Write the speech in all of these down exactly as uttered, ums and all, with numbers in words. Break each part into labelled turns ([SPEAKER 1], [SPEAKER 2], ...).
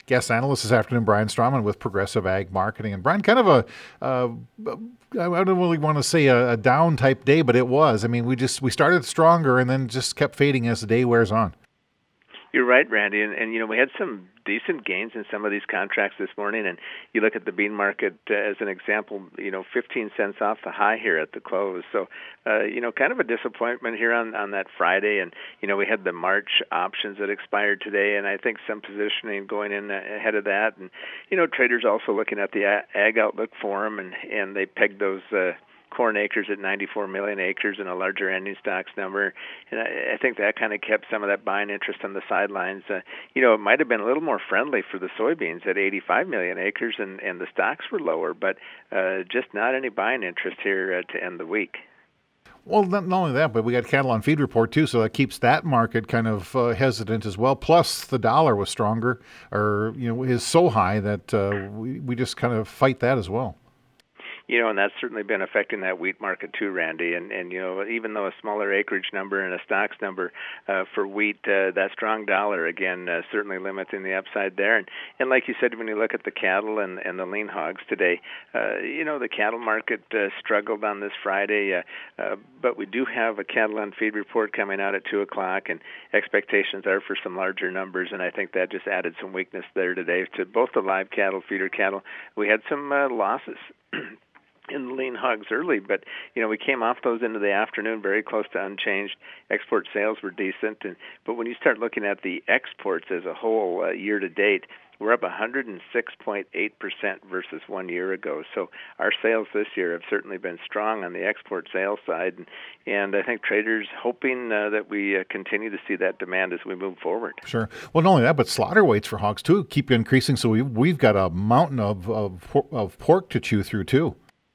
[SPEAKER 1] guest analyst this afternoon, Brian Strawman with Progressive Ag Marketing. And Brian, kind of a, uh, I don't really want to say a, a down type day, but it was. I mean, we just we started stronger and then just kept fading as the day wears on.
[SPEAKER 2] You're right, Randy, and, and you know we had some decent gains in some of these contracts this morning. And you look at the bean market uh, as an example, you know, fifteen cents off the high here at the close. So, uh, you know, kind of a disappointment here on, on that Friday. And you know, we had the March options that expired today, and I think some positioning going in ahead of that. And you know, traders also looking at the Ag Outlook Forum, and and they pegged those. Uh, corn acres at ninety-four million acres and a larger ending stocks number. And I, I think that kind of kept some of that buying interest on the sidelines. Uh, you know, it might have been a little more friendly for the soybeans at eighty-five million acres, and, and the stocks were lower, but uh, just not any buying interest here uh, to end the week.
[SPEAKER 1] Well, not, not only that, but we got cattle on feed report too, so that keeps that market kind of uh, hesitant as well. Plus, the dollar was stronger, or you know, is so high that uh, we we just kind of fight that as well.
[SPEAKER 2] You know, and that's certainly been affecting that wheat market too, Randy. And, and you know, even though a smaller acreage number and a stocks number uh, for wheat, uh, that strong dollar, again, uh, certainly limiting the upside there. And, and like you said, when you look at the cattle and, and the lean hogs today, uh, you know, the cattle market uh, struggled on this Friday, uh, uh, but we do have a cattle on feed report coming out at two o'clock, and expectations are for some larger numbers, and I think that just added some weakness there today to both the live cattle, feeder cattle. We had some uh, losses in the lean hogs early, but you know we came off those into the afternoon very close to unchanged. Export sales were decent, and but when you start looking at the exports as a whole uh, year to date, we're up one hundred six point eight percent versus one year ago. So our sales this year have certainly been strong on the export sales side, and, and I think traders hoping uh, that we uh, continue to see that demand as we move forward.
[SPEAKER 1] Sure. Well, not only that, but slaughter weights for hogs too keep increasing. So we we've got a mountain of of, of pork to chew through too.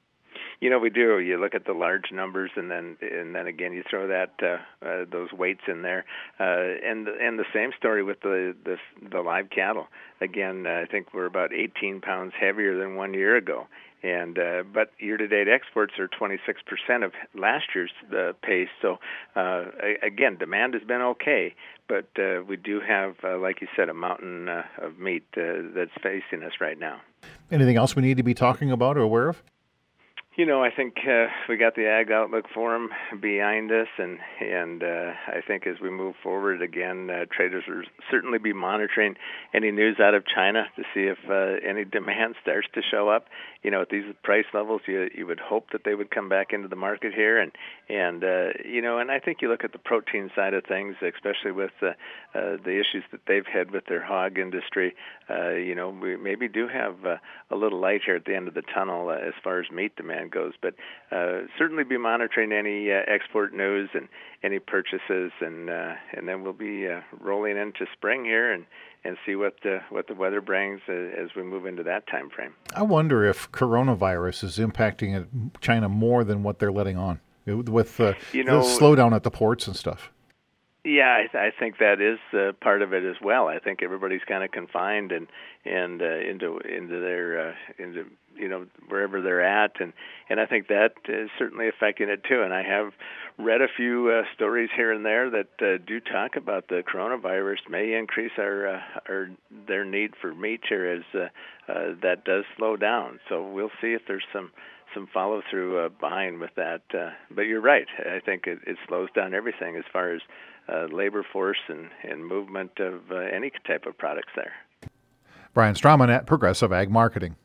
[SPEAKER 2] You know, we do. You look at the large numbers, and then and then again you throw that uh, uh, those weights in there, uh, and and the same story with the the, the live cattle. Again, uh, I think we're about eighteen pounds heavier than one year ago, and uh, but year-to-date exports are twenty-six percent of last year's uh, pace. So uh, again, demand has been okay, but uh, we do have, uh, like you said, a mountain uh, of meat uh, that's facing us right now.
[SPEAKER 1] Anything else we need to be talking about or aware of?
[SPEAKER 2] You know, I think uh, we got the Ag Outlook Forum behind us, and and uh, I think as we move forward again, uh, traders will certainly be monitoring any news out of China to see if uh, any demand starts to show up. You know, at these price levels, you you would hope that they would come back into the market here, and and uh, you know, and I think you look at the protein side of things, especially with uh, uh, the issues that they've had with their hog industry. Uh, you know, we maybe do have uh, a little light here at the end of the tunnel uh, as far as meat demand goes, but uh, certainly be monitoring any uh, export news and any purchases, and uh, and then we'll be uh, rolling into spring here and, and see what the what the weather brings uh, as we move into that time frame.
[SPEAKER 1] I wonder if coronavirus is impacting China more than what they're letting on with uh,
[SPEAKER 2] you know,
[SPEAKER 1] the slowdown at the ports and stuff.
[SPEAKER 2] Yeah, I, th- I think that is uh, part of it as well. I think everybody's kind of confined and and uh, into into their uh, into you know wherever they're at, and, and I think that is certainly affecting it too. And I have read a few uh, stories here and there that uh, do talk about the coronavirus may increase our uh, our their need for meat here as uh, uh, that does slow down. So we'll see if there's some. some follow-through uh, behind with that. Uh, but you're right. I think it, it slows down everything as far as uh, labor force and, and movement of uh, any type of products there.
[SPEAKER 1] Brian Strawman at Progressive Ag Marketing.